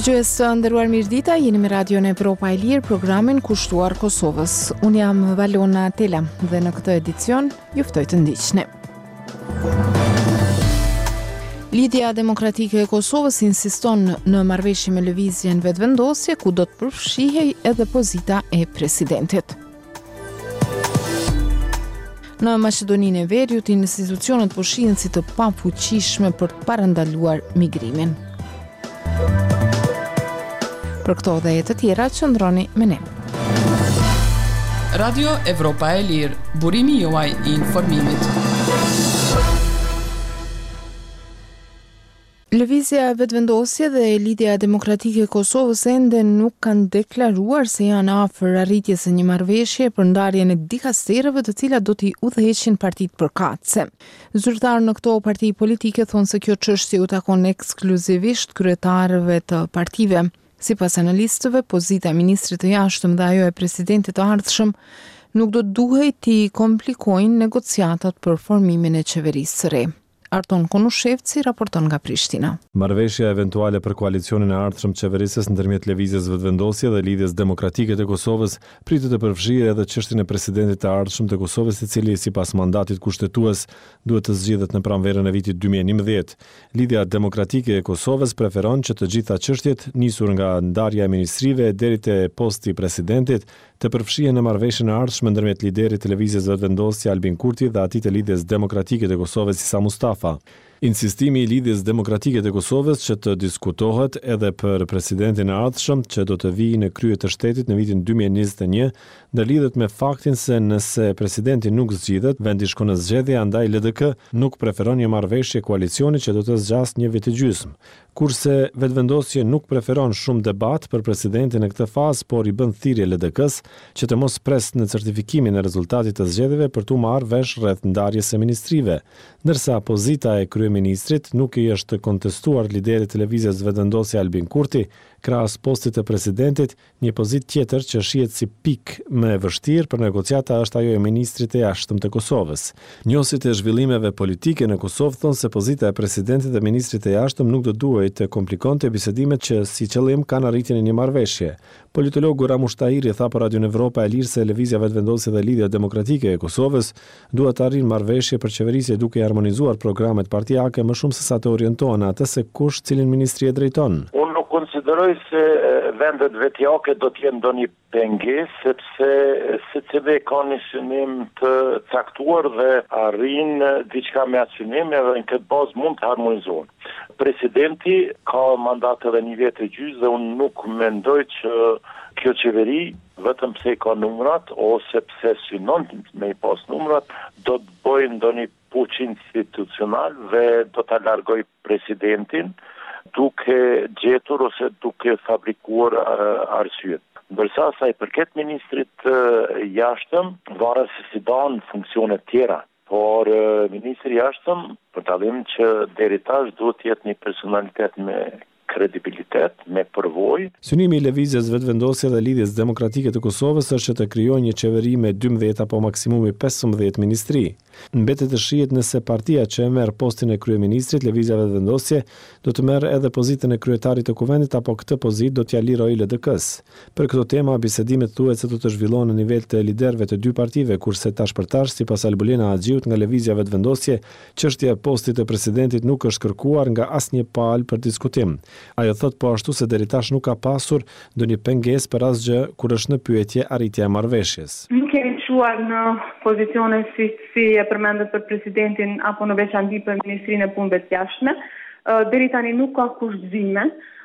Dëgjues të nderuar mirëdita, jeni me Radion Evropa e Lirë, programin kushtuar Kosovës. Unë jam Valona Tela dhe në këtë edicion ju ftoj të ndiqni. Lidhja Demokratike e Kosovës insiston në marrëveshje me lëvizjen vetëvendosje ku do të përfshihej edhe pozita e presidentit. Në Maqedoninë e Veriut, institucionet po shihen si të pafuqishme për të parandaluar migrimin. Për këto dhe të tjera, qëndroni me ne. Radio Evropa e Lirë, burimi juaj I informimit. Lëvizja vetëvendosje dhe Lidhja Demokratike e Kosovës ende nuk kanë deklaruar se janë afër arritjes së një marrëveshje për ndarjen e dikasterëve të cilat do t'i udhëheqin partitë përkatëse. Zyrtarë në këto parti politike thonë se kjo çështje u takon ekskluzivisht kryetarëve të partive. Sipas analistëve, pozita e ministrit të jashtëm dhe ajo e presidentit të ardhshëm nuk do duhej t'i komplikojnë negociatat për formimin e qeverisë së re. Arton Konushevci raporton nga Prishtina. Marrëveshja eventuale për koalicionin e ardhshëm qeverisës ndërmjet lëvizjes vetëvendosje dhe Lidhjes Demokratike të Kosovës pritet të përfshijë edhe çështjen e presidentit të ardhshëm të Kosovës, I cili sipas mandatit kushtetues duhet të zgjidhet në pranverën e vitit 2011. Lidhja Demokratike e Kosovës preferon që të gjitha çështjet nisur nga ndarja e ministrive deri te posti I presidentit të përfshihen në marrëveshjen e ardhshme ndërmjet liderit të lëvizjes vetëvendosje Albin Kurti dhe atij të Lidhjes Demokratike të Kosovës Isa Mustafa. Insistimi I Lidhjes Demokratike të Kosovës që të diskutohet edhe për presidentin e ardhshëm që do të vijë në krye të shtetit në vitin 2021 dhe lidhet me faktin se nëse presidenti nuk zgjidhet, vendi shkon në zgjedhje, andaj LDK nuk preferon një marrëveshje koalicioni që do të zgjasë një vit të gjysmë. Kurse vetëvendosje nuk preferon shumë debat për presidentin në këtë fazë, por I bën thirrje LDK-s që të mos presë në certifikimin e rezultatit të zgjedhjeve për tu marrë vesh rreth ndarjes së ministrive, ndërsa pozita e kryeministrit nuk I është kontestuar liderit të lëvizjes vetëvendosje Albin Kurti, krahas postit të presidentit, një pozitë tjetër që shihet si pikë më e vështirë për negociata është ajo e ministrit të jashtëm të Kosovës. Njohësit e zhvillimeve politike në Kosovë thonë se pozita e presidentit dhe ministrit të jashtëm nuk do duhej të komplikonte bisedimet që si qëllim kanë arritjen e një marrëveshje. Politologu Ramush Tahiri tha për Radion Evropa e Lirë se lëvizja vetëvendosje dhe Lidhja Demokratike e Kosovës duhet të arrijnë marrëveshje për qeverisje duke harmonizuar programet partijake më shumë se sa të orientohen atë se kush cilin ministri e drejton. Konsideroj se vendet vetjake do t'jenë ndonjë pengesë, sepse secili ka një synim të caktuar dhe arrin diçka me atë synim dhe në këtë bazë mund të harmonizohen. Presidenti ka mandat edhe një vit e gjysmë dhe unë nuk mendoj që kjo qeveri, vetëm pse I ka numrat ose pse synon me I pas numrat, do të bëjë ndonjë puç institucional dhe do ta largoj presidentin duke gjetur ose duke fabrikuar arsyet. Ndërsa sa I përket ministrit jashtëm, varet se si dan funksione tjera. Por ministri jashtëm, për dallim që deri tash duhet të jetë një personalitet me kredibilitet, me përvojë. Synimi I lëvizjes vetëvendosje dhe Lidhjes Demokratike të Kosovës është që të krijojë një qeveri me 12 apo maksimumi 15 ministri. Mbetet të shihet nëse partia që e merr postin e kryeministrit, lëvizja vetëvendosje, do të merr edhe pozitën e kryetarit të kuvendit apo këtë pozitë do t'ja lirojë LDK-s. Për këtë tema bisedimet thuhet se do të zhvillohen në nivel të liderëve të dy partive, kurse tash për tash, sipas Albulena Axhiut nga lëvizja vetëvendosje, çështja e postit të presidentit nuk është kërkuar nga asnjë palë për diskutim. Ajo thot po ashtu se deri tash nuk ka pasur ndonjë pengesë për asgjë kur është në pyetje arritja e marrëveshjes. Nuk kemi shuar në pozicione si e përmendet për presidentin apo në veçanti për ministrinë e punëve të jashtme. Deri tani nuk ka kushtëzime,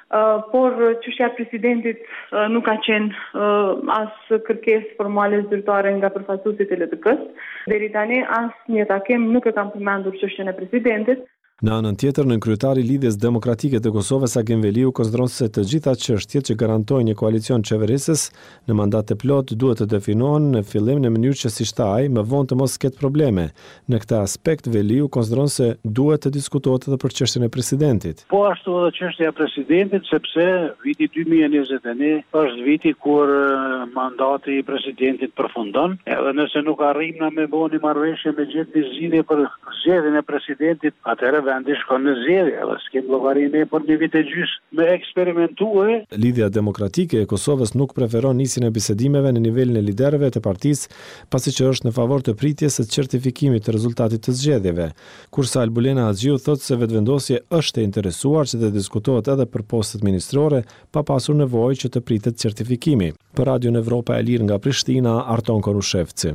por çështja e presidentit nuk ka qenë as kërkesë formale zyrtare nga përfaqësuesit e LDK-s. Deri tani asnjë takim nuk e kanë përmendur çështjen e presidentit. Në anën tjetër, nënkryetari I Lidhjes Demokratike të Kosovës Agim Veliu konsideron se të gjitha çështjet që garantojnë një koalicion qeverisës në mandat të plot duhet të definohen në fillim në mënyrë që si shtaj më vonë të mos ketë probleme. Në këtë aspekt Veliu konsideron se duhet të diskutohet edhe për çështjen e presidentit. Po ashtu edhe çështja e presidentit, sepse viti 2021 është viti kur mandati I presidentit përfundon, edhe nëse nuk arrijmë me bëni marrëveshje me gjithë zgjidhje për zgjedhjen e presidentit, atëherë vendi shkon në zgjedhje, edhe s'kem llogarinë për një vit e gjys me eksperimentue. Lidhja Demokratike e Kosovës nuk preferon nisjen e bisedimeve në nivelin e liderëve të partisë, pasi që është në favor të pritjes së certifikimit të rezultatit të zgjedhjeve. Kurse Albulena Haxhiu thotë se vetëvendosja është e interesuar që të diskutohet edhe për postet ministrore, pa pasur nevojë që të pritet certifikimi. Për Radion Evropa e Lirë nga Prishtina, Arton Korushevci.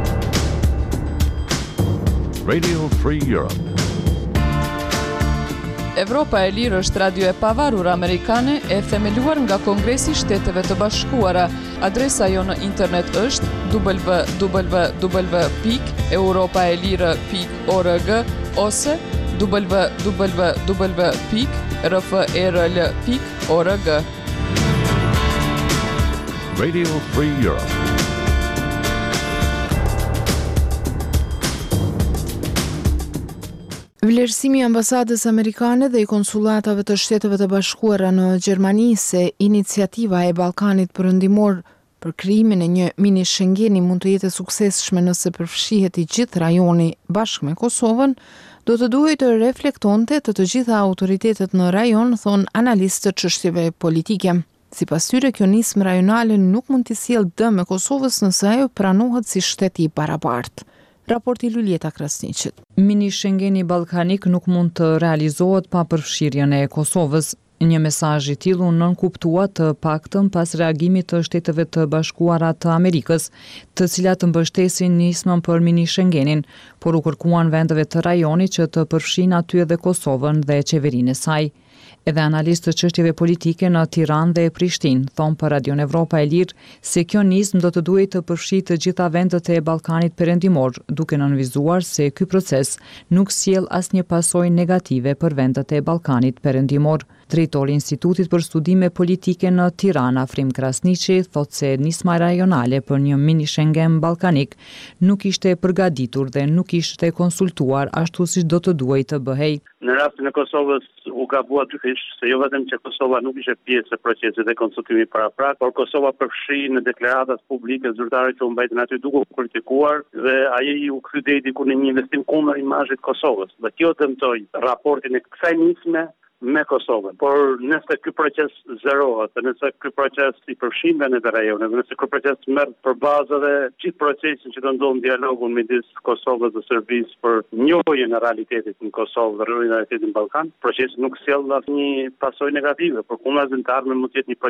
Radio Free Europe. Evropa e Lirë është radio e pavarur amerikane e themeluar nga Kongresi i Shteteve të Bashkuara. Adresa jo në internet është www.europaelire.org ose www.rfrl.org. Radio Free Europe. Vlerësimi i ambasadës amerikane dhe i konsulatave të Shteteve të Bashkuara në Gjermani se iniciativa e Ballkanit Perëndimor për krijimin e një mini Schengeni mund të jetë e suksesshme nëse përfshihet i gjithë rajoni bashkë me Kosovën, do të duhej të reflektonte të gjitha autoritetet në rajon, thon analistët çështjeve politike. Sipas tyre, kjo nismë rajonale nuk mund të sjellë dëm me Kosovës nëse ajo pranohet si shtet i barabartë. Raporti Lulieta Krasniqit. Mini Schengeni ballkanik nuk mund të realizohet pa përfshirjen e Kosovës. Një mesazh i tillë u nënkuptua të paktën pas reagimit të Shteteve të Bashkuara të Amerikës, të cilat mbështesin nismën për mini Schengenin, por u kërkuan vendeve të rajonit që të përfshinë aty edhe Kosovën dhe qeverinë e saj. Edhe analistë të çështjeve politike në Tiranë dhe Prishtinë thonë për Radion Evropa e Lirë se kjo nismë do të duhej të përfshijë të gjitha vendet e Ballkanit Perëndimor, duke nënvizuar se ky proces nuk sjell asnjë pasojë negative për vendet e Ballkanit Perëndimor. Drejtori i Institutit për Studime Politike në Tiranë, Afrim Krasniqi, thotë se nisma rajonale për një mini Schengen ballkanik nuk ishte përgatitur dhe nuk ishte konsultuar ashtu siç do të duhej të bëhej. Në rastin e Kosovës u gabua dyfish se jo vetëm që Kosova nuk ishte pjesë e procesit dhe konsultimit paraprak, por Kosova përfshi në deklaratat publike zyrtare që u mbajtën aty duke u kritikuar dhe ai u kthy deri diku në një investim kundër imazhit Kosovës. Dhe kjo dëmtoi raportin e kësaj nisme me Kosovën. Por nëse ky proces zerohet, nëse ky proces i përfshin vendet e rajonit, nëse ky proces merr për bazë edhe gjithë procesin që do ndodhë dialogun midis Kosovës dhe Serbisë për njohjen e realitetit në Kosovë dhe realitetin në Ballkan, procesi nuk sjell asnjë pasojë negative, por kundërzimtar mund të jetë një